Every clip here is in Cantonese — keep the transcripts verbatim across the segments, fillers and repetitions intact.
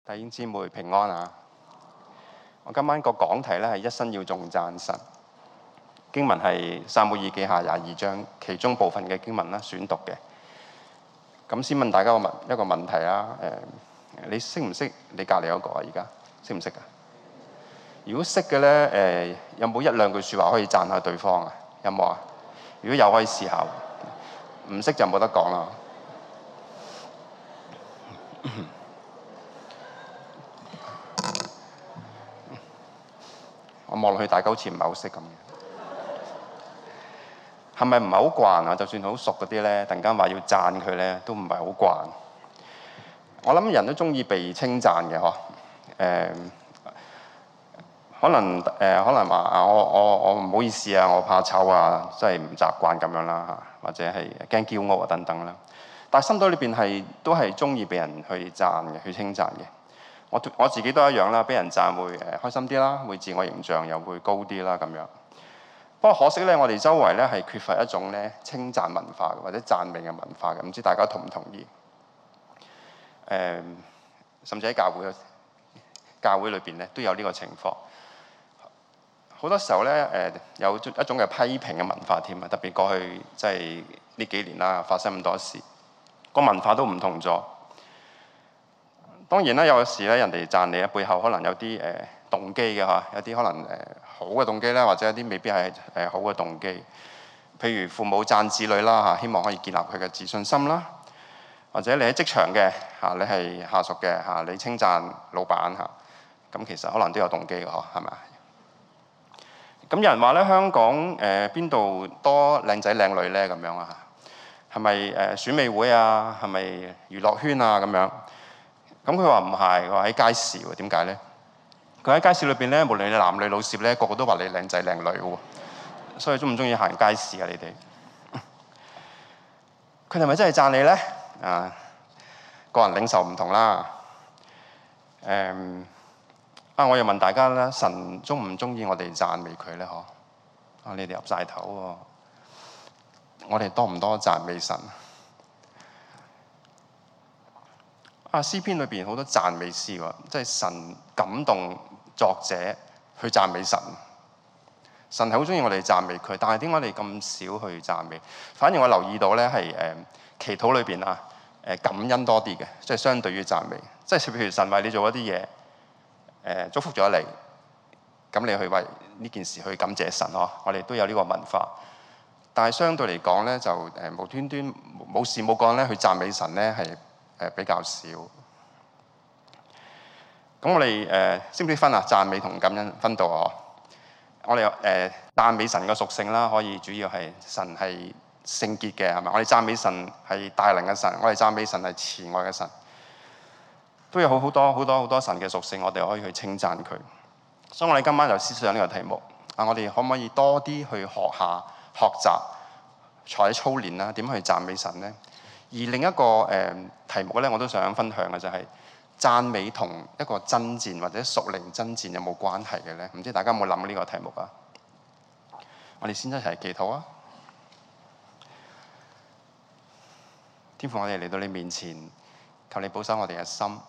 弟兄姊妹平安啊！我今晚個講題咧係一生要頌讚神，經文係撒母耳記下廿二章其中部分嘅經文啦，選讀嘅。咁先問大家個問一個問題啦，誒、呃，你識唔識你隔離嗰個啊？而家識唔識啊？如果識嘅咧，誒、呃，有冇一兩句説話可以讚下對方啊？有冇啊？如果有，可以試下；唔識就冇得講啦。我望落去，大家好似唔係好識咁嘅，係咪唔係好慣啊？就算好熟嗰啲咧，突然間話要讚佢咧，都唔係好慣。我諗人都中意被稱讚嘅嗬，誒、呃，可能誒、呃，可能話啊，我我我唔好意思啊，我怕醜啊，真係唔習慣咁樣啦，或者係驚驕傲啊等等啦。但係心底裏邊係都係中意俾人去讚嘅，去稱讚嘅。我我自己都一樣啦，俾人讚會誒開心啲啦，會自我形象又會高啲啦咁樣。不過可惜咧，我哋周圍咧係缺乏一種咧稱讚文化或者讚美嘅文化嘅，唔知大家同唔同意？誒、呃，甚至喺教會教會裏邊咧都有呢個情況。好多時候咧誒、呃、有一種嘅批評嘅文化添啊，特別過去即係呢幾年啦，發生咁多事，個文化都唔同咗。當然啦，有時咧，人哋讚你咧，背後可能有啲誒、呃、動機嘅嚇，有啲可能誒、呃、好嘅動機啦，或者有啲未必係誒、呃、好嘅動機。譬如父母讚子女啦嚇，希望可以建立佢嘅自信心啦；或者你喺職場嘅嚇，你係下屬嘅嚇，你稱讚老闆嚇，咁其實可能都有動機嘅嗬，係咪？咁有人話咧，香港誒邊度多靚仔靚女咧？咁樣啊，係咪誒選美會啊？係咪娛樂圈啊？咁樣？咁佢話唔係，佢話喺街市喎。點解咧？佢喺街市裏邊咧，無論你男女老少咧，個個都話你靚仔靚女嘅喎。所以中唔中意行街市啊？你哋？佢哋係咪真係讚你咧？啊，個人領受唔同啦。誒、嗯、啊！我又問大家啦，神中唔中意我哋讚美佢咧？嗬？啊，你哋入晒頭喎。我哋多唔多讚美神？啊，詩篇裏邊好多讚美詩喎，即係神感動作者去讚美神。神係好中意我哋讚美佢，但係點解我哋咁少去讚美？反而我留意到咧係誒祈禱裏邊啊誒感恩多啲嘅，即係相對於讚美。即係譬如神為你做一啲嘢誒祝福咗你，咁你去為呢件事去感謝神呵。我哋都有呢個文化，但係相對嚟講咧就誒無端端冇事冇幹咧去讚美神咧係。誒比較少，咁我哋誒識唔識分啊？讚美同感恩分到啊！我哋誒讚美神嘅屬性啦，可以主要係神係聖潔嘅，係咪？我哋讚美神係大能嘅神，我哋讚美神係慈愛嘅神，都有好好多好多好多神嘅屬性，我哋可以去稱讚佢。所以我哋今晚就思想呢個題目啊，我哋可唔可以多啲去學下學習，或者操練啦？點去讚美神咧？而另一個誒、呃、題目咧，我都想分享嘅就係、是、讚美同一個爭戰或者屬靈爭戰有冇關係嘅咧？唔知大家有冇諗呢個題目啊？我哋先一齊祈禱啊！天父，我哋嚟到你面前，求你保守我哋嘅心，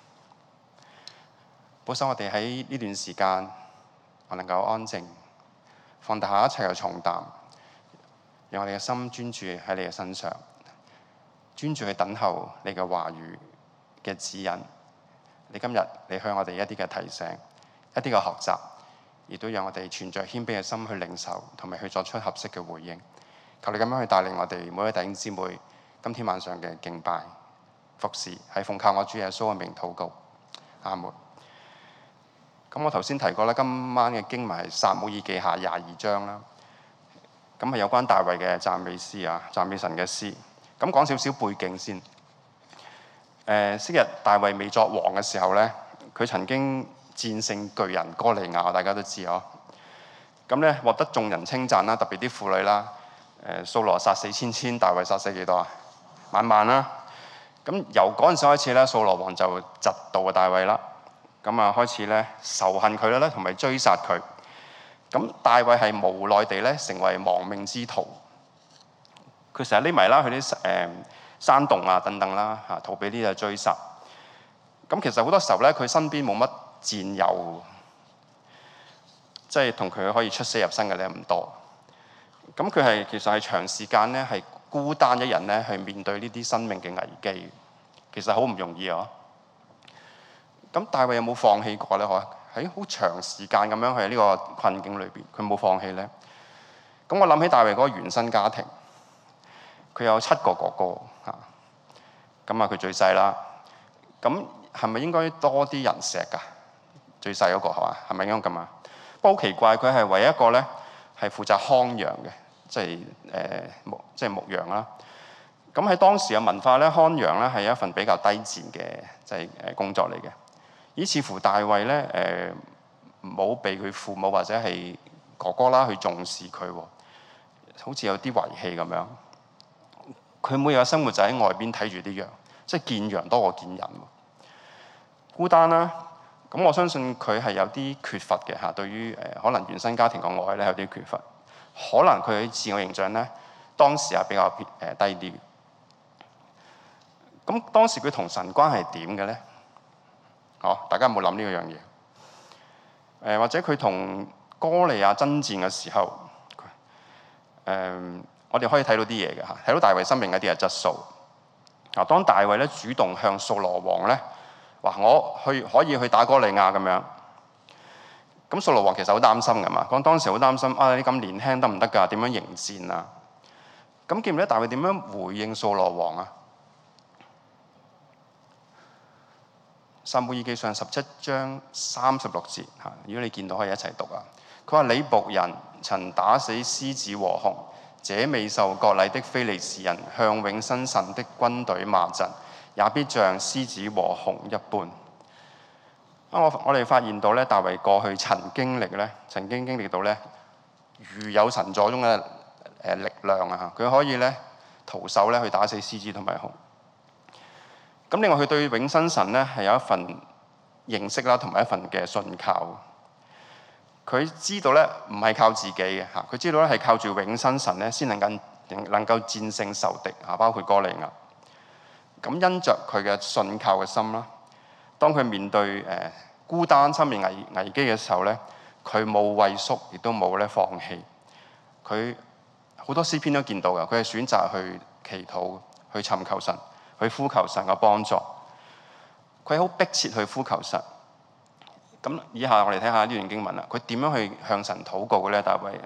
保守我哋喺呢段時間，我能夠安靜，放下一切嘅重擔，讓我哋嘅心專注喺你嘅身上。專注去等候你嘅話語嘅指引，你今日你向我哋一啲嘅提醒，一啲嘅學習，亦都讓我哋存着謙卑嘅心去領受，同埋去作出合適嘅回應。求你咁樣去帶領我哋每位弟兄姊妹今天晚上嘅敬拜服侍，係奉靠我主耶穌嘅名禱告，阿門。咁我頭先提過啦，今晚嘅經文係撒母耳記下廿二章啦，咁係有關大衛嘅讚美詩啊，讚美神嘅詩。咁講少少背景先。誒、呃，昔日大衛未作王嘅時候咧，佢曾經戰勝巨人哥利亞，大家都知哦。咁咧獲得眾人稱讚啦，特別啲婦女啦。誒、呃，掃羅殺死千千，大衛殺死幾多啊？萬萬啦。咁由嗰陣時開始咧，掃羅王就嫉妒大衛啦。咁啊，開始咧仇恨佢啦，同埋追殺佢。咁大衛係無奈地咧成為亡命之徒。佢成日匿埋啦，去啲誒山洞啊等等啦嚇，逃避呢啲嘅追殺。 咁其實好多時候咧，佢身邊冇乜戰友，即係同佢可以出死入生嘅咧唔多。咁佢係其實係長時間咧係孤單一人咧去面對呢啲生命嘅危機，其實好唔容易啊！咁大衛有冇放棄過咧？嗬，喺好長時間咁樣喺呢個困境裏邊，佢冇放棄咧。咁我諗起大衛嗰個原生家庭，佢有七個哥哥嚇，咁啊佢最細啦。咁係咪應該多啲人錫㗎？最細嗰個係嘛？係咪應該咁啊？不過好奇怪，佢係唯一一個咧係負責看羊嘅，即係誒牧即係牧羊啦。咁喺當時嘅文化咧，看羊咧係一份比較低賤嘅即係誒工作嚟嘅。而似乎大衛咧誒冇被佢父母或者係哥哥啦去重視佢，好似有啲遺棄咁樣。佢每日嘅生活就喺外邊睇住啲羊，即係見羊多過見人，孤單啦。咁我相信佢係有啲缺乏嘅嚇，對於誒可能原生家庭嘅愛咧有啲缺乏，可能佢嘅自我形象咧當時係比較誒低啲。咁當時佢同神關係點嘅咧？哦，大家有冇諗呢樣嘢？誒、呃、或者佢同哥利亞爭戰嘅時候，誒、呃、我哋可以睇到啲嘢嘅嚇，睇到大衛生命一啲嘅質素。嗱，當大衛咧主動向掃羅王咧話我去可以去打哥利亞咁樣，咁掃羅王其實好擔心㗎嘛。講當時好擔心啊，你咁年輕得唔得㗎？點樣迎戰啊？咁記唔記得大衛點樣回應掃羅王啊？撒母耳記上十七章三十六節嚇，如果你見到可以一齊讀啊。佢話：你僕人曾打死獅子和熊，這未受割禮的非利士人向永生神的軍隊罵陣，也必像獅子和熊一般。啊，我我哋發現到咧，大衛過去曾經歷咧，曾經經歷到咧，如有神助中嘅誒力量啊！佢可以咧徒手咧去打死獅子同埋熊。咁另外佢對永生神咧係有一份認識啦，同埋一份嘅信靠。佢知道咧唔係靠自己嘅嚇，佢知道咧係靠住永生神咧先能夠能夠戰勝仇敵啊，包括哥利亞。咁因着佢嘅信靠嘅心啦，當佢面對誒孤單生命危危機嘅時候咧，佢冇畏縮，亦都冇咧放棄。佢好多詩篇都見到嘅，佢係選擇去祈禱，去尋求神。去呼求神嘅幫助，佢好迫切去呼求神。咁以下我哋睇下呢段經文啦，佢點樣去向神禱告嘅咧？大衛，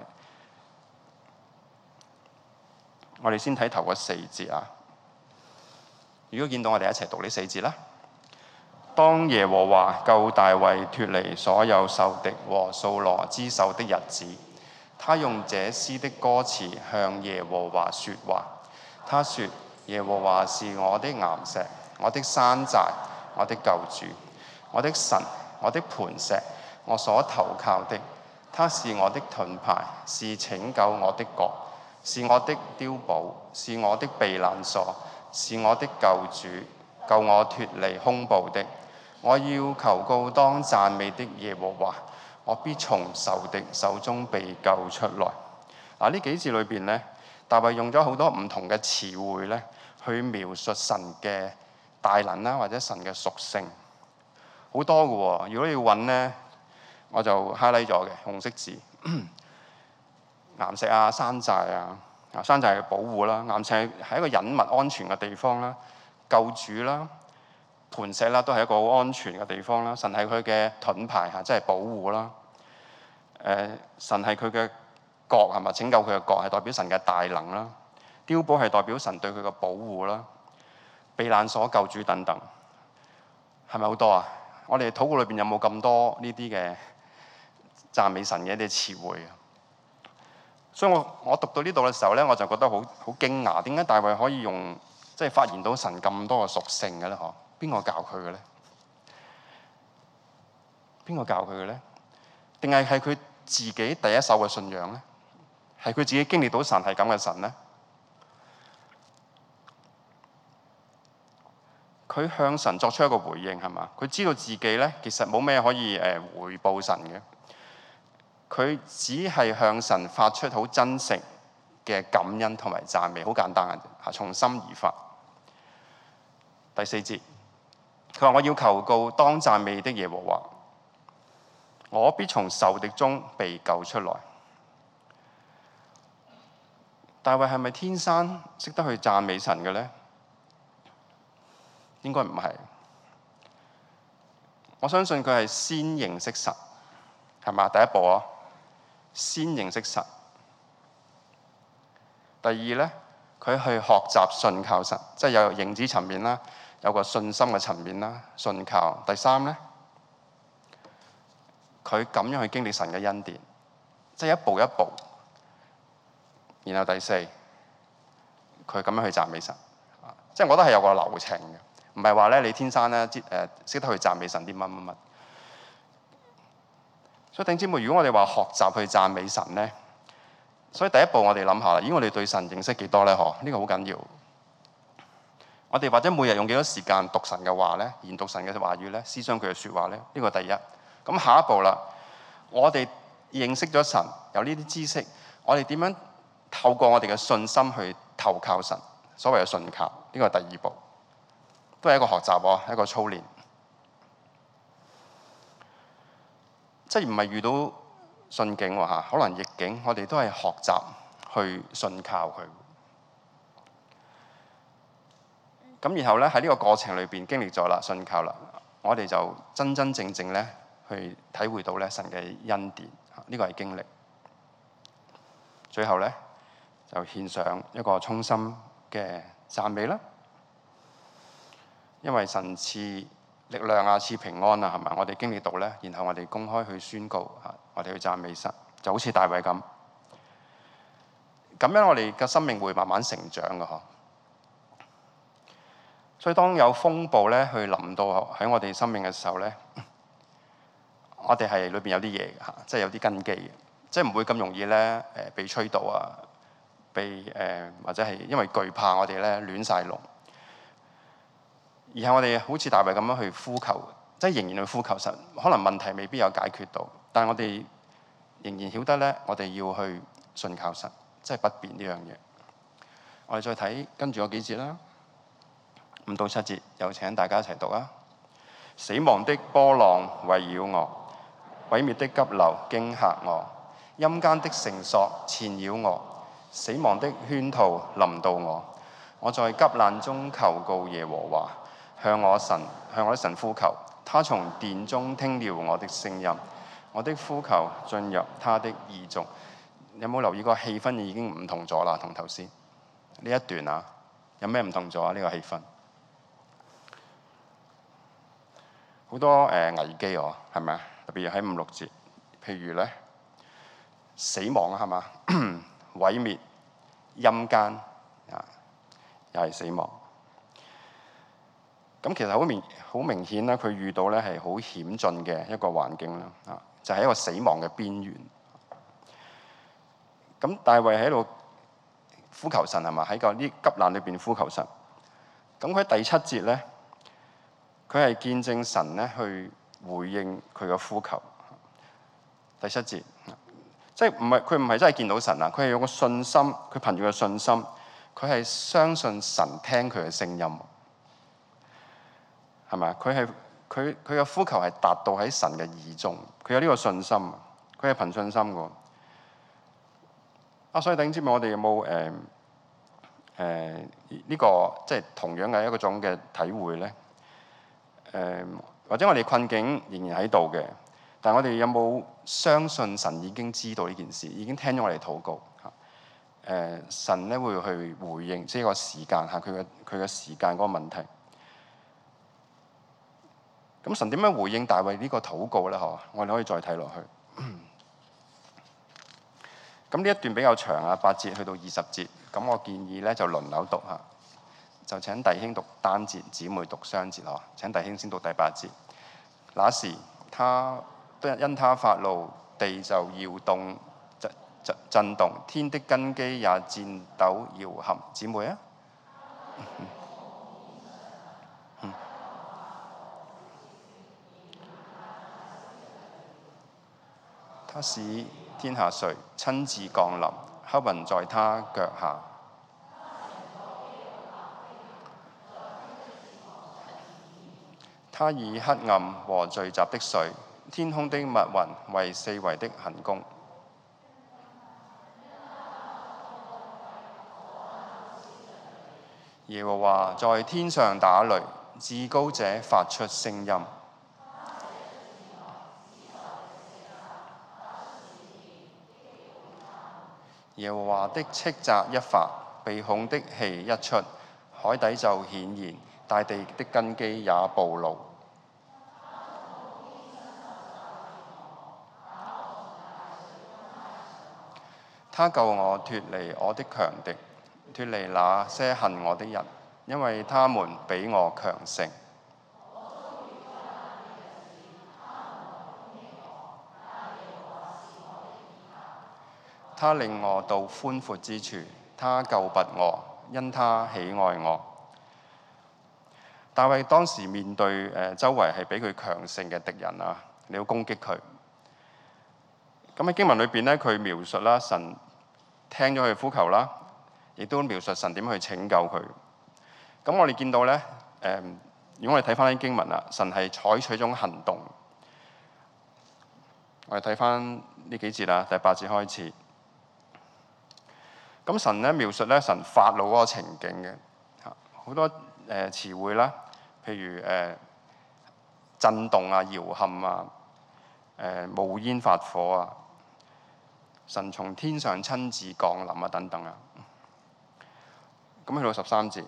我哋先睇頭嗰四節啊。如果見到我哋一齊讀呢四節啦。當耶和華救大衛脫離所有仇敵和掃羅之手的日子，他用這詩的歌詞向耶和華說話。他說：耶和華是我的岩石，我的山寨，我的救主，我的神，我的磐石，我所投靠的。他是我的盾牌，是拯救我的角，是我的碉堡，是我的避難所，是我的救主，救我脫離兇暴的。我要求告當讚美的耶和華，我必從仇敵手中被救出來。嗱，呢幾字裏邊咧，大衛用咗好多唔同嘅詞彙咧，去描述神嘅大能啦，或者神嘅屬性，好多嘅喎。如果要揾咧，我就 highlight 咗嘅紅色字，岩石啊、山寨啊，啊山寨係保護啦，岩石係一個隱密安全嘅地方啦，救主啦、磐石啦，都係一個好安全嘅地方啦。神係佢嘅盾牌嚇，即係保護啦。誒、呃，神係佢嘅角係咪？拯救佢嘅角係代表神嘅大能啦。碉堡係代表神對佢嘅保護啦。避難所、救主等等，係咪好多啊？我哋禱告裏邊有冇咁多呢啲嘅讚美神嘅一啲詞彙啊？所以我我讀到呢度嘅時候咧，我就覺得好好驚訝，點解大衛可以用即係發現到神咁多嘅屬性嘅咧？嗬，邊個教佢嘅咧？邊個教佢嘅咧？定係係佢自己第一手嘅信仰咧？係佢自己經歷到神係咁嘅神咧？佢向神作出一個回應係嘛？佢知道自己咧其實冇咩可以誒回報神嘅，佢只係向神發出好真誠嘅感恩同埋讚美，好簡單嘅啫，從心而發。第四節， 佢話：我要求告當讚美的耶和華，我必從仇敵中被救出來。大衛係咪天生識得去讚美神嘅呢？應該唔係。我相信佢係先認識神，係嘛？第一步啊，先認識神。第二呢，佢去學習信靠神，即係有認知層面啦，有個信心嘅層面啦，信靠。第三呢，佢咁樣去經歷神嘅恩典，即係一步一步。然後第四，佢咁樣去讚美神，即係我覺得係有個流程嘅，唔係話咧你天生咧誒識得去讚美神啲乜乜乜。所以弟兄姊妹，如果我哋話學習去讚美神咧，所以第一步我哋諗下啦，咦我哋對神認識幾多咧？嗬，呢個好緊要。我哋或者每日用幾多時間讀神嘅話咧，研讀神嘅話語咧，思想佢嘅説話咧，呢個第一。咁下一步啦，我哋認識咗神，有呢啲知識，我哋點樣透過我哋嘅信心去投靠神，所謂嘅信靠，呢個係第二步，都係一個學習喎，一個操練。即係唔係遇到順境喎嚇，可能逆境，我哋都係學習去信靠佢。咁然後咧喺呢個過程裏邊經歷咗啦，信靠啦，我哋就真真正正咧去體會到咧神嘅恩典，呢個係經歷。最後咧，就獻上一個衷心嘅讚美啦，因為神賜力量啊，賜平安啊，係咪？我哋經歷到咧，然後我哋公開去宣告啊，我哋去讚美神，就好似大衛咁。咁樣我哋嘅生命會慢慢成長嘅嗬。所以當有風暴咧去臨到喺我哋生命嘅時候咧，我哋係裏邊有啲嘢嚇，即係有啲根基嘅，即係唔會咁容易咧誒被吹倒啊。被誒、呃、或者係因為懼怕我哋咧亂晒龍，而係我哋好似大衛咁樣去呼求，即係仍然去呼求神。可能問題未必有解決到，但係我哋仍然曉得咧，我哋要去信靠神，即係不變呢樣嘢。我哋再睇跟住嗰幾節啦，五到七節，有請大家一齊讀啊！死亡的波浪圍繞我，毀滅的急流驚嚇我，陰間的繩索纏繞我。死亡的圈套臨到我，我在急難中求告耶和華，向我神向我的神呼求。他從殿中聽了我的聲音，我的呼求進入他的耳中。有冇留意個氣氛已經唔同咗啦？同頭先呢一段啊，有咩唔同咗啊？呢個氣氛好多誒、呃、危機喎，係咪啊？特別喺五六節，譬如咧死亡啊，係嘛？毀滅、陰間啊，又係死亡。咁其實好明好明顯啦，佢遇到咧係好險峻嘅一個環境啦，啊，就係、是、一個死亡嘅邊緣。咁大衛喺度呼求神係嘛？喺個呢急難裏邊呼求神。咁佢喺第七節咧，佢係見證神咧去回應佢嘅呼求。第七節。即係唔係佢唔係真係見到神啊！佢係有個信心，佢憑住個信心，佢係相信神聽佢嘅聲音，係咪啊？佢係佢佢嘅呼求係達到喺神嘅耳中，佢有呢個信心，佢係憑信心嘅。啊，所以弟兄姊妹，我哋有冇誒誒呢個即係同樣嘅一個種嘅體會咧？誒、呃、或者我哋困境仍然喺度嘅。但係我哋有冇相信神已經知道呢件事，已經聽咗我哋禱告嚇？誒、呃，神咧會去回應，即係個時間嚇，佢嘅佢嘅時間嗰個問題。咁神點樣回應大衛呢個禱告咧？嗬，我哋可以再睇落去。咁呢一段比較長啊，八節去到二十節。咁我建議咧就輪流讀嚇，就請弟兄讀單節，姊妹讀雙節嗬。請弟兄先讀第八節。那時他因他發怒，地就搖動、震震震動，天的根基也顫抖搖撼。姊妹啊，嗯嗯、他使天下垂，親自降臨，黑雲在他腳下。 他以黑暗和聚集的水、天空的密雲為四圍的行宮。耶和華在天上打雷，至高者發出聲音。耶和華的斥責一發，鼻孔的氣一出，海底就顯現，大地的根基也暴露。他救我脱離我的強敵，脱離那些恨我的人，因為他們比我強盛。他令我到寬闊之處，他救拔我，因他喜愛我。大衛當時面對誒周圍係比佢強盛嘅敵人啊，你要攻擊佢。咁喺經文裏邊咧，佢描述啦，神聽咗佢呼求啦，亦都描述神點去拯救佢。咁我哋見到咧，誒，如果我哋睇翻啲經文啦，神係採取一種行動。我哋睇翻呢幾節啦，第八節開始。咁神咧描述咧神發怒嗰個情景嘅，嚇好多誒詞彙啦，譬如誒、呃、震動啊、搖撼啊、誒、呃、冒煙發火啊，神從天上親自降臨啊等等啊。咁去到十三節，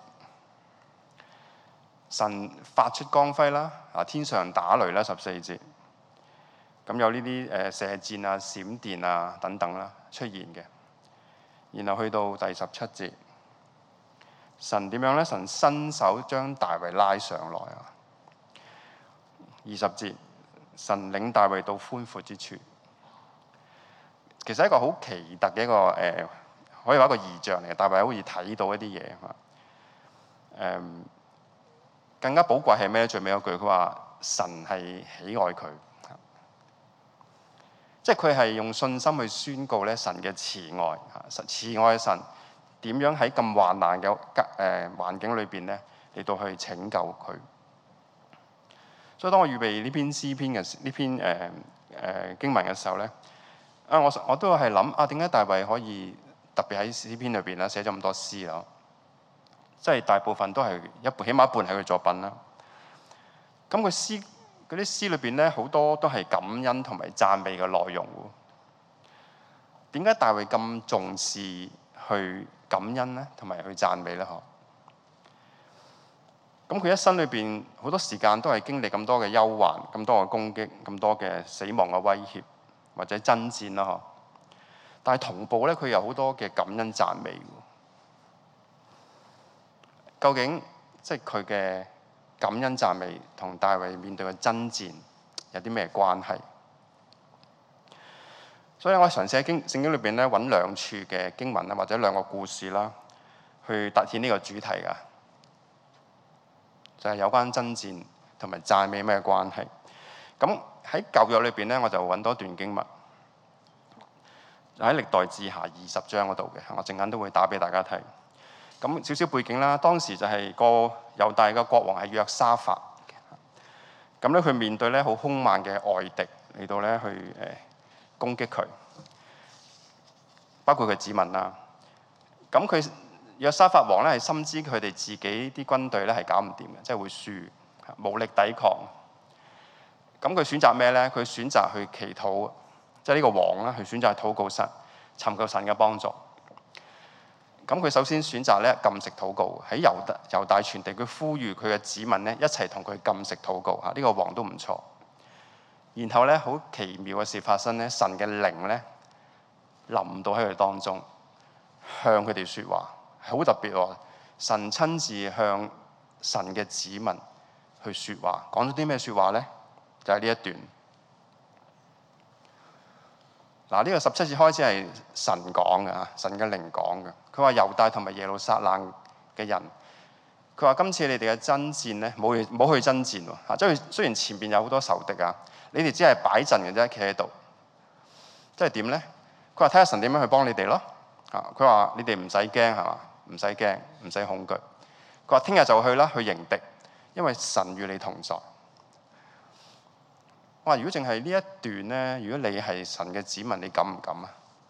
神發出光輝啦，啊天上打雷啦，十四節。咁有呢啲誒射箭啊、閃電啊等等啦出現嘅。然後去到第十七節，神點樣咧？神伸手將大衛拉上來啊！二十節，神領大衛到寬闊之處。其實係一個好奇特嘅一個誒、呃，可以話一個異象嚟嘅。大衛好似睇到一啲嘢啊！誒，更加寶貴係咩？最尾嗰句，佢話神係喜愛佢。即係佢係用信心去宣告咧神嘅慈愛，嚇慈愛嘅神點樣喺咁患難嘅誒環境裏邊咧嚟到去拯救佢。所以當我預備呢篇詩篇嘅呢篇誒誒、呃呃、經文嘅時候咧，啊我我都係諗啊點解大衛可以特別喺詩篇裏邊咧寫咗咁多詩咯？即係大部分都係一半，起碼一半係佢作品啦。咁佢詩。嗰啲詩裏邊咧，好多都係感恩同埋讚美嘅內容。點解大衛咁重視去感恩咧，同埋去讚美咧？嗬。咁佢一生裏邊好多時間都係經歷咁多嘅憂患、咁多嘅攻擊、咁多嘅死亡嘅威脅或者爭戰啦，嗬。但係同步咧，佢有好多嘅感恩讚美。究竟即係佢嘅感恩讚美同大衛面對嘅爭戰有啲咩關係？所以我嘗試喺經聖經裏邊咧揾兩處嘅經文啦，或者兩個故事啦，去突顯呢個主題㗎，就係、是、有關爭戰同埋讚美咩關係。咁喺舊約裏邊咧，我就揾多段經文，喺歷代志下二十章嗰度嘅，我陣間都會打俾大家睇。咁少少背景啦，當時就係個猶大嘅國王係約沙法，咁咧佢面對咧好兇猛嘅外敵嚟到咧去誒攻擊佢，包括佢子民啦。咁佢約沙法王咧係深知佢哋自己啲軍隊咧係搞唔掂嘅，即係會輸，無力抵抗。咁佢選擇咩咧？佢選擇去祈禱，即係呢個王啦，佢選擇去禱告神，尋求神嘅幫助。咁佢首先選擇咧禁食禱告，喺猶大猶大全地，佢呼籲佢嘅子民咧一齊同佢禁食禱告嚇，呢、這個王都唔錯。然後咧好奇妙嘅事發生咧，神嘅靈咧臨到喺佢當中，向佢哋説話，好特別喎。神親自向神嘅子民去説話，講咗啲咩説話咧？就係、是、呢一段。嗱，呢個十七節開始係神講嘅嚇，神嘅靈講嘅。佢話猶大同埋耶路撒冷嘅人，佢話今次你哋嘅爭戰咧，冇去冇去爭戰喎嚇。即係雖然前邊有好多仇敵啊，你哋只係擺陣嘅啫，企喺度。即係點咧？佢話睇下神點樣去幫你哋咯嚇。佢話你哋唔使驚係嘛，唔使驚，唔使恐懼。佢話聽日就去啦，去迎敵，因為神與你同在。 哇！如果淨係呢一段咧，如果你係神嘅子民，你敢唔敢啊？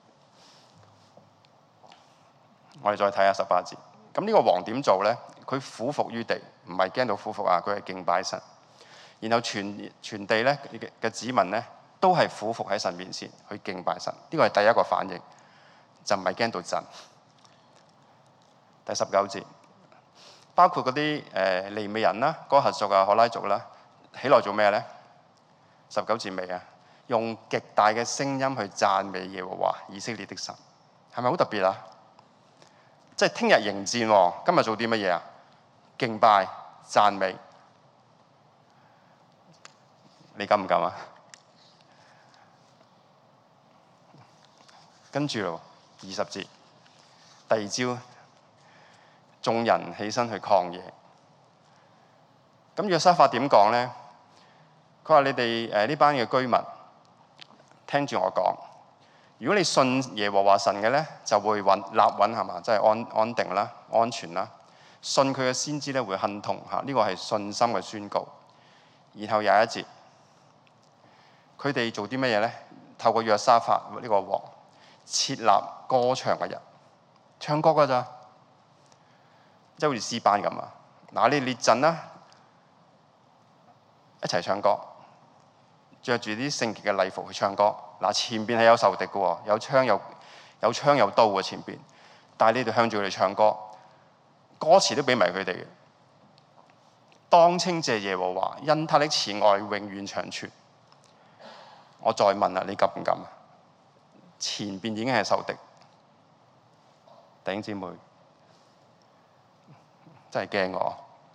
我哋再睇下十八節。咁呢個王點做咧？佢俯伏於地，唔係驚到俯伏啊，佢係敬拜神。然後全全地咧嘅子民咧，都係俯伏喺神面前去敬拜神。呢個係第一個反應，就唔係驚到震。第十九節，包括嗰啲誒利未人啦、哥轄族啊、可拉族啦，起來做咩咧？十九節尾啊，用極大嘅聲音去讚美耶和華以色列的神，係咪好特別啊？即係聽日迎戰喎，今日做啲乜嘢啊？敬拜、讚美，你敢唔敢啊？跟住咯，二十節，第二朝，眾人起身去曠野。咁約沙法點講咧？佢話：你哋誒呢班嘅居民，聽住我講。如果你信耶和華神嘅咧，就會穩立穩係嘛，即係安安定啦、安全啦。信佢嘅先知咧會亨通嚇，呢個係信心嘅宣告。然後廿一節，佢哋做啲乜嘢咧？透過約沙法呢個王設立歌唱嘅人，唱歌㗎咋，即係好似詩班咁啊！嗱，你列陣啦，一齊唱歌。着住啲聖潔嘅禮服去唱歌，嗱，前邊係有仇敵嘅喎，有槍有有槍有刀嘅前邊，但係你哋向住佢哋唱歌，歌詞都俾埋佢哋嘅。當稱謝耶和華，因他的慈愛永遠長存。我再問啦，你敢唔敢啊？前邊已經係仇敵，弟兄姊妹真係驚我。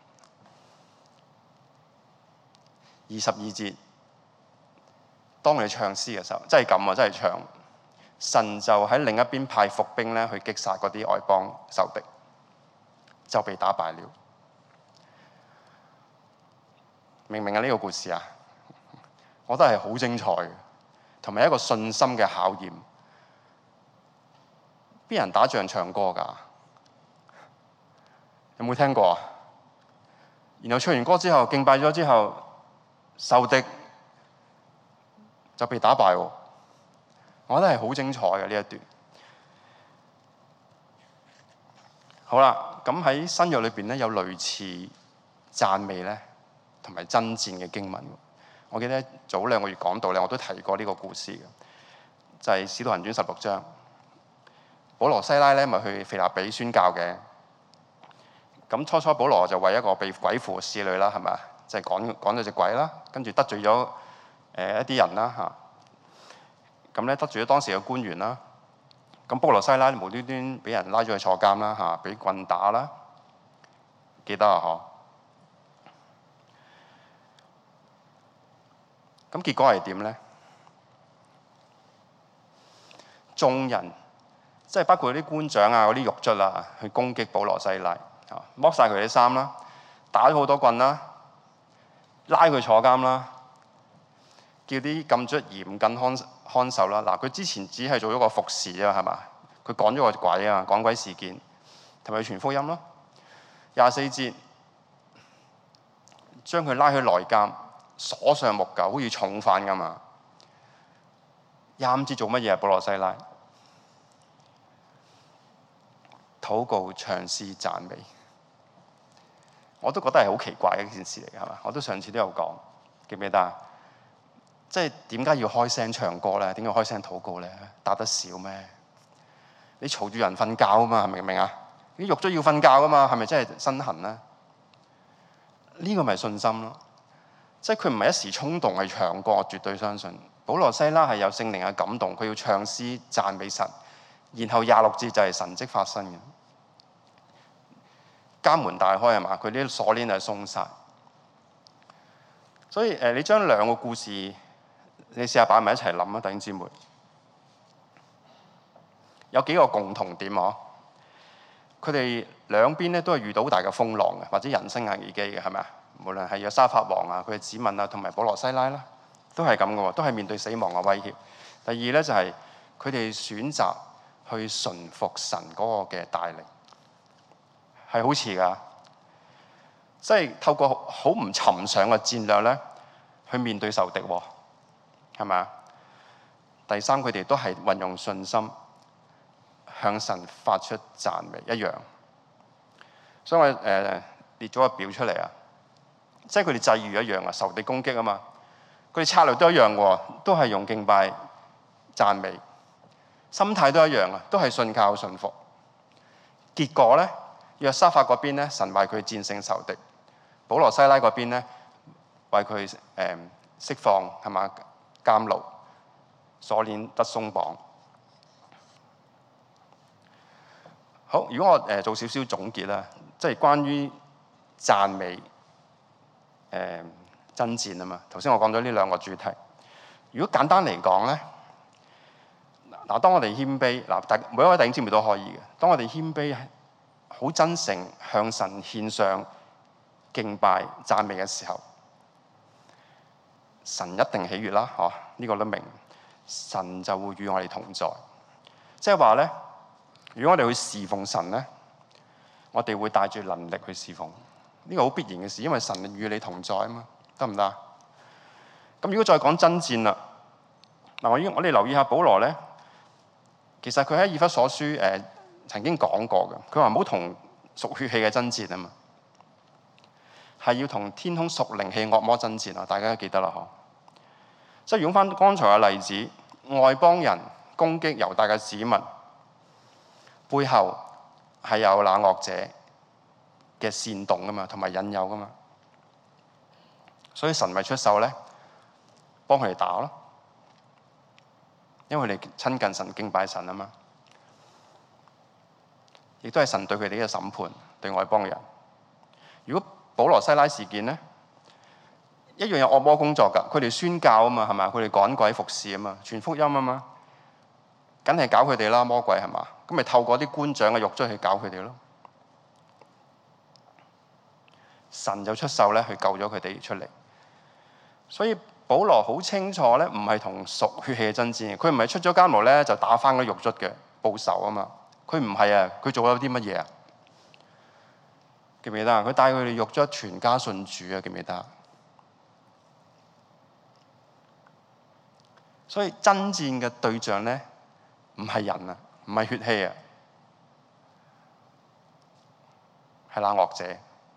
二十二節。當你唱詩嘅時候，真係咁啊！真係唱，神就喺另一邊派伏兵咧去擊殺嗰啲外邦仇敵，就被打敗了。明唔明啊？呢個故事啊，我覺得係好精彩嘅，同埋一個信心嘅考驗。邊人打仗唱歌㗎？有冇聽過啊？然後唱完歌之後，敬拜咗之後，仇敵就被打敗喎，我覺得係好精彩嘅呢一段。好啦，咁喺新約裏邊咧有類似讚美咧同埋爭戰嘅經文。我記得早兩個月講到咧，我都提過呢個故事嘅，就係、是《使徒行傳》十六章。保羅西拉咧咪去腓立比宣教嘅。咁初初保羅就為一個被鬼附嘅使女啦，係咪啊？就係趕趕咗隻鬼啦，跟住得罪咗。誒一啲人啦嚇，咁咧得罪咗當時嘅官員啦，咁保羅西拉無端端俾人拉咗去坐監啦嚇，俾棍打啦，記得啊嗬。咁結果係點咧？眾人即係包括啲官長啊、嗰啲獄卒啊，去攻擊保羅西拉嚇，剝晒佢啲衫啦，打咗好多棍啦，拉佢坐監啦。叫啲禁卒嚴禁看看守啦。嗱，佢之前只係做咗個服侍啊，係嘛？佢趕咗個鬼啊，趕鬼事件，同埋傳福音咯。廿四節將佢拉去內監，鎖上木狗，好似重犯咁嘛。廿五節做乜嘢啊？保羅西拉禱告、唱詩、讚美，我都覺得係好奇怪嘅一件事嚟嘅，係嘛？我都上次都有講，記唔記得啊？即係點解要開聲唱歌咧？點解開聲禱告咧？打得少咩？你嘈住人瞓覺啊嘛？明唔明啊？啲獄卒要瞓覺啊嘛？係咪真係身痕咧？呢、這個咪信心咯。即係佢唔係一時衝動去唱歌，我絕對相信。保羅西拉係有聖靈嘅感動，佢要唱詩讚美神。然後廿六節就係神蹟發生嘅，監門大開係嘛？佢啲鎖鏈係鬆晒。所以誒，你將兩個故事。你試下擺埋一齊諗啊，弟兄姊妹，有幾個共同點嗬？佢哋兩邊咧都係遇到好大嘅風浪嘅，或者人生危機嘅，係咪啊？無論係約沙法王啊、佢嘅子民啊，同埋保羅西拉啦，都係咁嘅喎，都係面對死亡嘅威脅。第二咧就係佢哋選擇去順服神嗰個嘅帶領，係好似㗎，即係透過好唔尋常嘅戰略咧，去面對仇敵喎。 係咪？第三，佢哋都係運用信心向神發出讚美一樣。所以我誒、呃、列咗個表出嚟啊，即係佢哋際遇一樣啊，仇敵攻擊啊嘛，佢哋策略都一樣喎，都係用敬拜讚美，心態都一樣啊，都係信靠信服。結果咧，約沙法嗰邊咧，神為佢戰勝仇敵；保羅西拉嗰邊咧，為佢誒、呃、釋放係嘛監牢，鎖鏈得鬆綁。好，如果我誒、呃、做少少總結啦，即係關於讚美誒、呃、爭戰啊嘛。頭先我講咗呢兩個主題。如果簡單嚟講咧，嗱，當我哋謙卑，嗱，大每一位弟兄姊妹都可以嘅。當我哋謙卑，好真誠向神獻上敬拜讚美嘅時候，神一定喜悅啦，嗬、啊？呢、這個都明。神就會與我哋同在，即係話咧，如果我哋去侍奉神咧，我哋會帶住能力去侍奉，呢、這個好必然嘅事，因為神與你同在啊嘛，得唔得？咁如果再講爭戰啦，嗱，我我哋留意下保羅咧，其實佢喺以弗所書誒、呃、曾經講過嘅，佢話唔好同屬血氣嘅爭戰啊嘛，係要同天空屬靈氣惡魔爭戰啊！大家都記得啦，嗬。即係用翻剛才嘅例子，外邦人攻擊猶大嘅子民，背後係有那惡者嘅煽動噶嘛，同埋引誘噶嘛，所以神咪出手咧，幫佢哋打咯，因為佢哋親近神、敬拜神啊嘛，亦都係神對佢哋嘅審判，對外邦人。如果保羅西拉事件咧，一樣有惡魔工作噶，佢哋宣教啊嘛，係咪？佢哋趕鬼服侍啊嘛，傳福音啊嘛，梗係搞佢哋啦，魔鬼係嘛？咁咪透過啲官長嘅獄卒去搞佢哋咯。神就出手咧，去救咗佢哋出嚟。所以保羅好清楚咧，唔係同屬血氣嘅爭戰，佢唔係出咗監牢咧就打翻個獄卒嘅報仇啊嘛。佢唔係啊，佢做咗啲乜嘢啊？記唔記得啊？佢帶佢哋獄卒全家信主啊，記唔記得？所以爭戰嘅對象咧，唔係人啊，唔係血氣啊，係那惡者。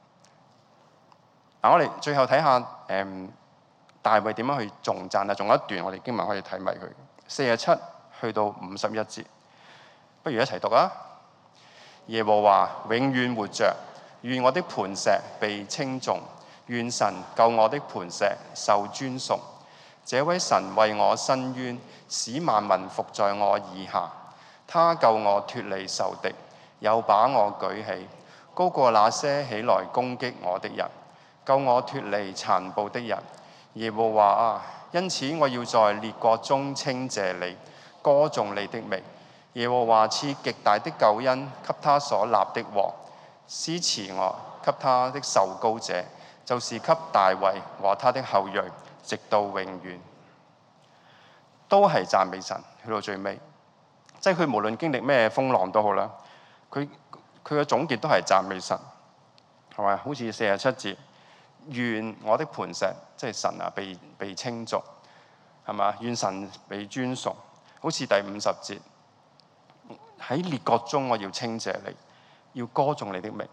嗱，我哋最後睇下誒大衛點樣去頌讚啊？仲有一段我哋經文可以睇埋佢，四十七去到五十一節，不如一齊讀啊！耶和華永遠活着，願我的磐石被稱頌，願神救我的磐石受尊崇。這位神為我伸冤，使萬民服在我以下。他救我脱離仇敵，又把我舉起，高過那些起來攻擊我的人，救我脱離殘暴的人。耶和華啊，因此我要在列國中稱謝你，歌頌你的名。耶和華賜極大的救恩給他所立的王，施慈愛給他的受膏者，就是給大衛和他的後裔，直到永遠。都係讚美神，去到最尾，即係佢無論經歷咩風浪都好啦，佢佢嘅總結都係讚美神，係咪？好似四十七節，願我的磐石，即係神啊，被被稱頌，係嘛？願神被尊崇。好似第五十節，喺列國中我要稱謝你，要歌頌你的名。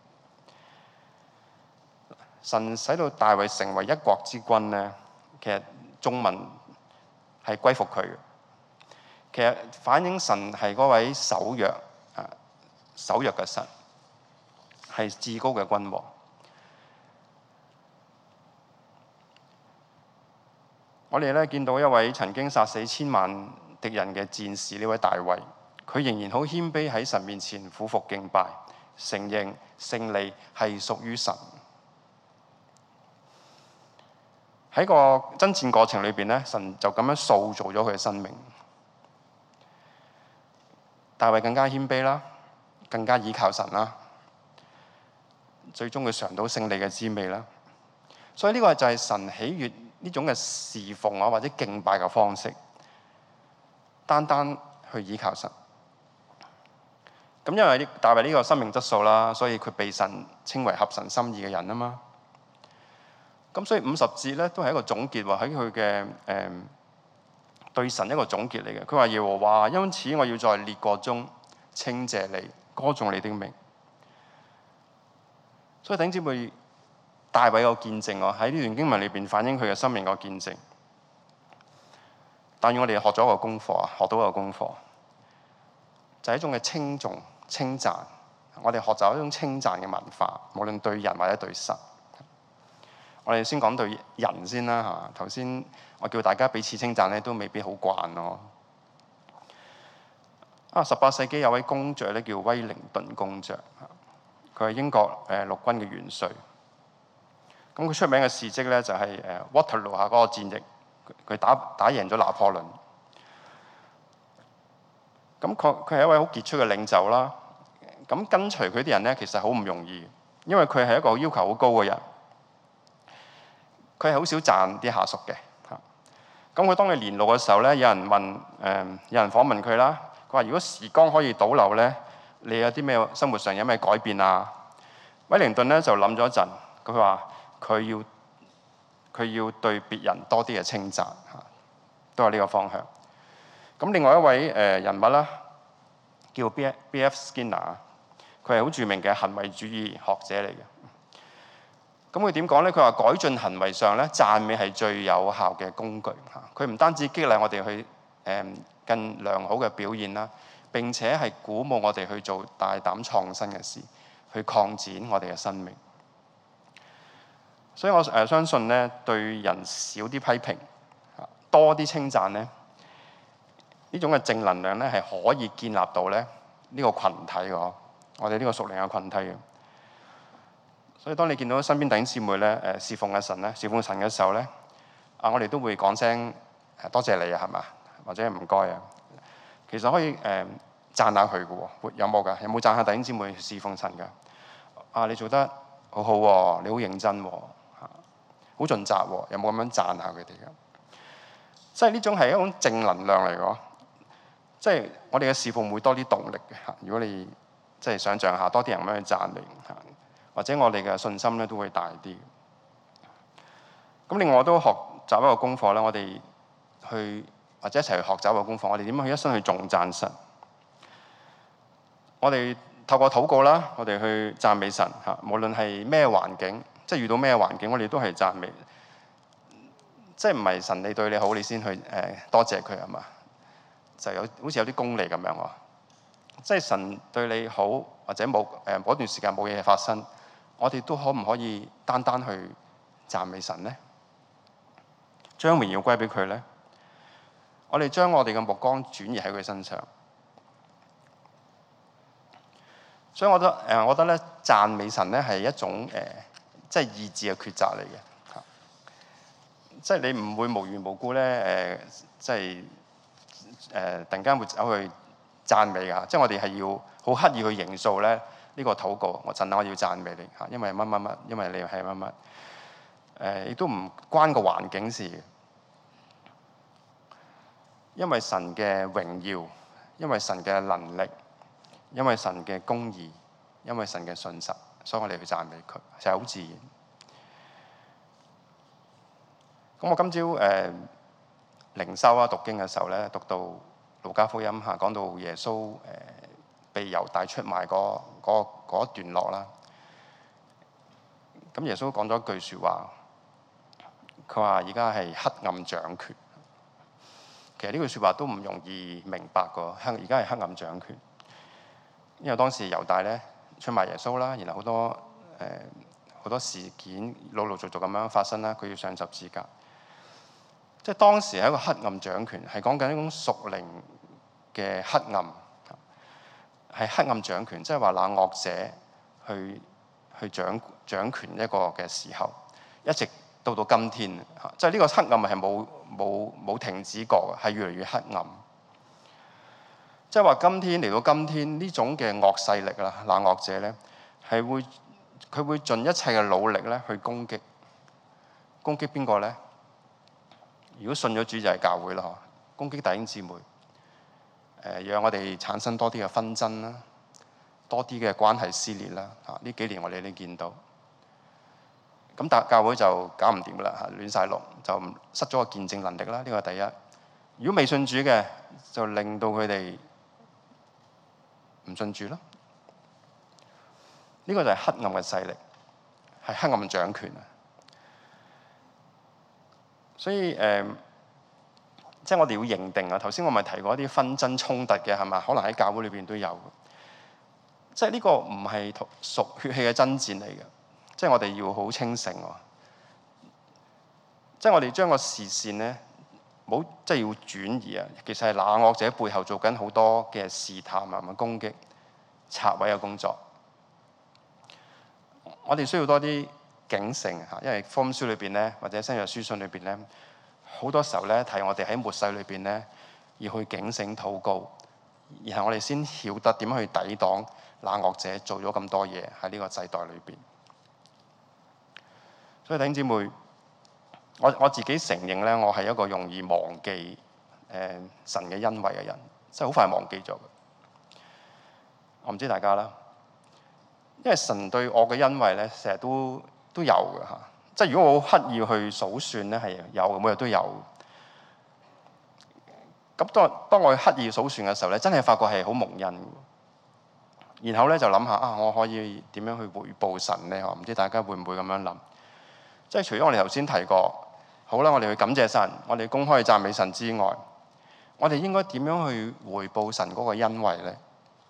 神使到大衛成為一國之君咧，其實中文係歸服佢嘅。其實反映神係嗰位守約啊、守約嘅神，係至高嘅君王。我哋咧見到一位曾經殺死千萬敵人嘅戰士，呢位大衛，佢仍然好謙卑喺神面前俯伏敬拜，承認勝利係屬於神。喺個爭戰過程裏邊咧，神就咁樣塑造咗佢嘅生命。大衛更加謙卑啦，更加倚靠神啦，最終佢嘗到勝利嘅滋味啦。所以呢個就係神喜悅呢種嘅侍奉啊，或者敬拜嘅方式，單單去倚靠神。咁因為大衛呢個生命質素啦，所以佢被神稱為合神心意嘅人啊嘛。咁所以五十節咧都係一個總結，話喺佢嘅誒對神一個總結嚟嘅。佢話耶和華，因此我要在列國中稱謝你，歌頌你的名。所以弟兄姊妹，大衛個見證喎，喺呢段經文裏邊反映佢嘅生命個見證。但願我哋學咗一個功課啊，學到一個功課，就係一種嘅稱頌、稱讚。我哋學習一種稱讚嘅文化，無論對人或者對神。我哋先講對人先啦嚇。頭先我叫大家彼此稱讚咧，都未必好慣咯。啊，十八世紀有位公爵咧，叫威靈頓公爵，佢係英國誒陸軍嘅元帥。咁佢出名嘅事蹟咧，就係誒 Waterloo 下嗰個戰役，佢打打贏咗拿破崙。咁佢佢係一位好傑出嘅領袖啦。咁跟隨佢啲人咧，其實好唔容易，因為佢係一個要求好高嘅人。佢係好少讚啲下屬嘅嚇。咁佢當佢年老嘅時候咧，有人問誒、呃，有人訪問佢啦。佢話：如果時光可以倒流咧，你有啲咩生活上有咩改變啊？威靈頓咧就諗咗一陣，佢話佢要佢要對別人多啲嘅稱讚嚇，都係呢個方向。咁另外一位誒人物啦，叫 B F Skinner， 佢係好著名嘅行為主義學者嚟嘅。咁佢點講咧？佢話改進行為上咧，讚美係最有效嘅工具嚇。佢唔單止激勵我哋去誒更良好嘅表現啦，並且係鼓舞我哋去做大膽創新嘅事，去擴展我哋嘅生命。所以我誒相信咧，對人少啲批評，多啲稱讚咧，呢種嘅正能量咧係可以建立到咧呢個羣體嘅，我哋呢個屬靈嘅羣體嘅。所以當你見到身邊弟兄姊妹咧誒侍奉嘅神咧，侍奉神嘅時候咧，啊我哋都會講聲誒多謝你啊，係嘛？或者唔該啊。其實可以誒、呃、讚下佢嘅喎，有冇㗎？有冇讚下弟兄姊妹侍奉神㗎？啊，你做得好好喎，你好認真喎，嚇，好盡責喎，有冇咁樣讚下佢哋㗎？即係呢種係一種正能量嚟嘅，即係我哋嘅侍奉會多啲動力嘅嚇。如果你即係想像下，多啲人咁樣去讚你嚇。或者我哋嘅信心咧都會大啲。咁另外我都學習一個功課啦，我哋去或者一齊去學習一個功課，我哋點樣去一生去頌讚神？我哋透過禱告啦，我哋去讚美神嚇。無論係咩環境，即係遇到咩環境，我哋都係讚美。即係唔係神你對你好，你先去誒、呃、多謝佢係嘛？就有好似有啲功利咁樣喎。即係神對你好，或者冇誒嗰段時間冇嘢發生。我哋都可唔可以單單去讚美神呢？將榮耀歸俾佢呢？我哋將我哋嘅目光轉移喺佢身上。所以我覺得誒，我覺得咧讚美神咧係一種誒，即係意志嘅抉擇嚟嘅嚇。即係你唔會無緣無故咧誒，即係誒突然間會走去讚美㗎。即係我哋係要好刻意去營造咧。呢個禱告，我陣我要讚美你嚇，因為乜乜乜，因為你係乜乜，誒亦都唔關個環境事嘅，因為神嘅榮耀，因為神嘅能力，因為神嘅公義，因為神嘅信實，所以我哋去讚美佢，就係好自然。咁我今朝誒靈修啊讀經嘅時候咧，讀到路加福音嚇，講到耶穌誒。呃被猶大出賣嗰嗰嗰一段落啦，咁耶穌講咗一句説話，佢話而家係黑暗掌權。其實呢句説話都唔容易明白個，黑而家係黑暗掌權，因為當時猶大咧出賣耶穌啦，然後好多誒好、呃、多事件陸陸續續咁樣發生啦，佢要上十字架，即係當時係一個黑暗掌權，係講緊一種屬靈嘅黑暗。係黑暗掌權，即係話那惡者去去掌掌權一個嘅時候，一直到到今天嚇，即係呢個黑暗係冇冇冇停止過嘅，係越嚟越黑暗。即係話今天嚟到今天呢種嘅惡勢力啦，那惡者咧係會佢會盡一切嘅努力咧去攻擊攻擊邊個咧？如果信咗主就係教會啦，嗬，攻擊弟兄姊妹。誒，讓我哋產生多啲嘅紛爭啦，多啲嘅關係撕裂啦。嚇，呢幾年我哋都見到，咁但教會就搞唔掂噶啦嚇，亂晒龍，就失咗個見證能力啦。呢個第一。 如果未信主嘅，就令到佢哋唔信主咯。呢個就係黑暗嘅勢力，係黑暗掌權啊！所以誒、呃，即係我哋要認定啊。頭先我咪提過一啲紛爭衝突嘅係嘛？可能喺教會裏邊都有。即係呢個唔係屬血氣嘅爭戰嚟嘅，即係我哋要好清醒喎。即係我哋將個視線咧，冇即係要轉移啊。其實係那惡者背後做緊好多嘅試探啊、攻擊、拆毀嘅工作。我哋需要多啲警醒嚇，因為福音書裏邊咧，或者新約書信裏邊咧，好多時候咧提我哋喺末世裏邊咧要去警醒禱告，然後我哋先曉得點樣去抵擋那惡者做咗咁多嘢喺呢個世代裏邊。所以弟兄姊妹，我我自己承認咧，我係一個容易忘記誒、呃、神嘅恩惠嘅人，即係好快忘記咗嘅。我唔知大家啦。因為神對我嘅恩惠咧，成日都都有嘅嚇。即係如果我刻意去數算咧，係有嘅，每日都有。咁當當我刻意數算嘅時候咧，真係發覺係好蒙恩。然後咧就諗下啊，我可以點樣去回報神咧？我唔知大家會唔會咁樣諗？即係除咗我哋頭先提過，好啦，我哋去感謝神，我哋公開讚美神之外，我哋應該點樣去回報神嗰個恩惠咧？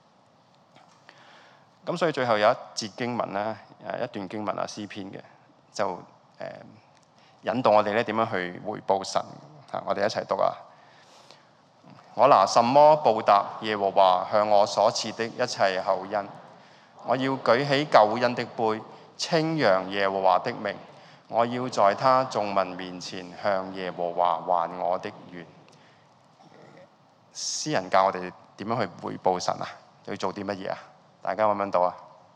咁所以最後有一節經文咧，誒一段經文啊，詩篇嘅，就誒、呃、引導我哋咧點樣去回報神嚇。我哋一齊讀啊！我拿什麼報答耶和華向我所賜的一切厚恩？我要舉起救恩的杯，稱揚耶和華的名。我要在他眾民面前向耶和華還我的願。詩人教我哋點樣去回報神啊？要做啲乜嘢啊？大家揾唔揾到啊？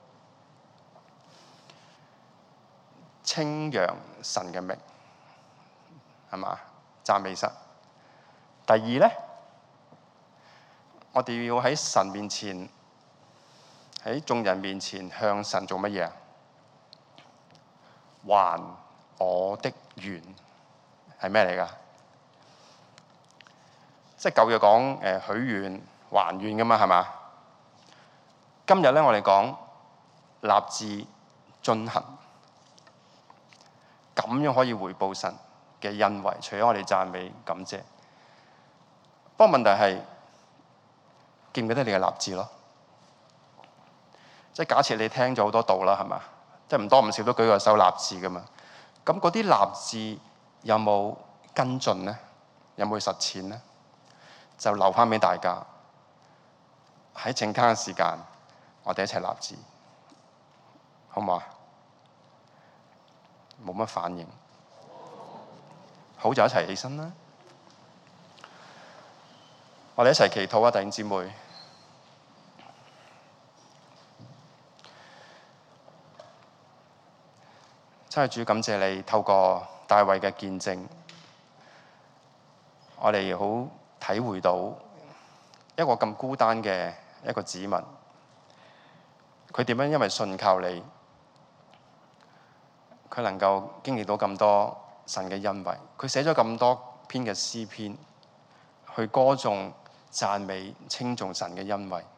稱揚神嘅名，係嘛？讚美神。第二咧，我哋要喺神面前，喺眾人面前向神做乜嘢啊？還我的願係咩嚟㗎？即係舊約講誒許願還願㗎嘛，係嘛？今日咧，我哋講立志遵行，咁樣可以回報神嘅恩惠。除咗我哋讚美感謝，不過問題係記唔記得你嘅立志咯？即係假設你聽咗好多道啦，係嘛？即係唔多唔少都舉個手立志噶嘛。咁嗰啲立志有冇跟進咧？有冇去實踐咧？就留翻俾大家喺剩間嘅時間。我哋一齊立志，好唔好啊？冇乜反應，好就一齊起身啦！我哋一齊祈禱啊，弟兄姊妹。真係主，感謝你透過大衛嘅見證，我哋好體會到一個咁孤單嘅一個子民。佢點樣因為信靠你，佢能夠經歷到咁多神嘅恩惠。佢寫咗咁多篇嘅詩篇，去歌頌、讚美、稱頌神嘅恩惠。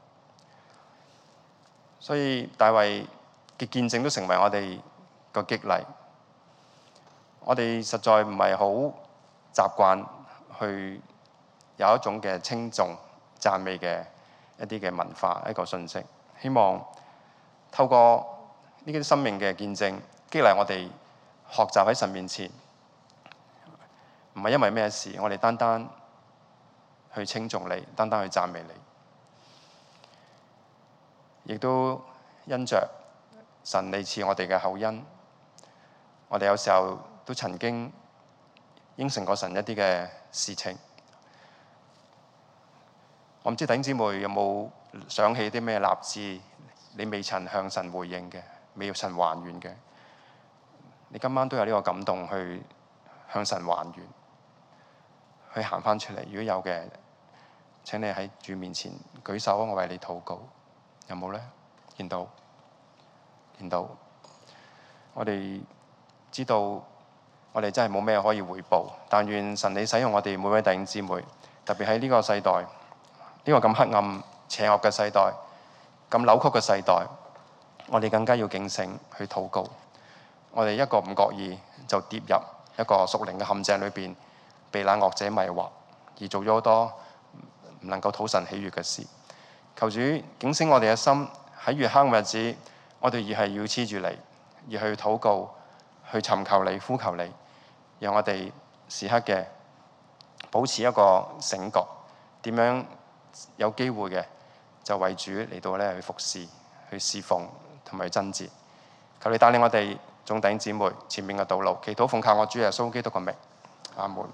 所以大衛嘅見證都成為我哋個激勵。我哋實在唔係好習慣去有一種嘅稱頌、讚美嘅一啲嘅文化，一個信息。希望透過呢啲生命嘅見證，激勵我哋學習喺神面前，唔係因為咩事，我哋單單去稱頌你，單單去讚美你，亦都因着神你賜我哋嘅厚恩，我哋有時候都曾經應承過神一啲嘅事情。我唔知弟兄姊妹有冇想起啲咩立志？你未曾向神回應嘅，未曾還願嘅，你今晚都有呢個感動去向神還願，去行翻出嚟。如果有嘅，請你喺主面前舉手，我為你禱告。有冇咧？見到，見到。我哋知道我哋真係冇咩可以回報。但願神你使用我哋每位弟兄姊妹，特別喺呢個世代，呢、這個咁黑暗邪惡嘅世代，咁扭曲嘅世代，我哋更加要警醒去禱告。我哋一個唔覺意就跌入一個屬靈嘅陷阱裏邊，被那惡者迷惑，而做咗好多唔能夠討神喜悅嘅事。求主警醒我哋嘅心，喺月黑嘅日子，我哋而係要黐住你，而去禱告，去尋求你，呼求你，讓我哋時刻嘅保持一個醒覺，點樣有機會嘅就為主嚟到咧去服侍、去侍奉同埋爭戰。求你帶領我哋眾弟兄姊妹前面嘅道路，祈禱奉靠我主耶穌基督嘅名，阿門。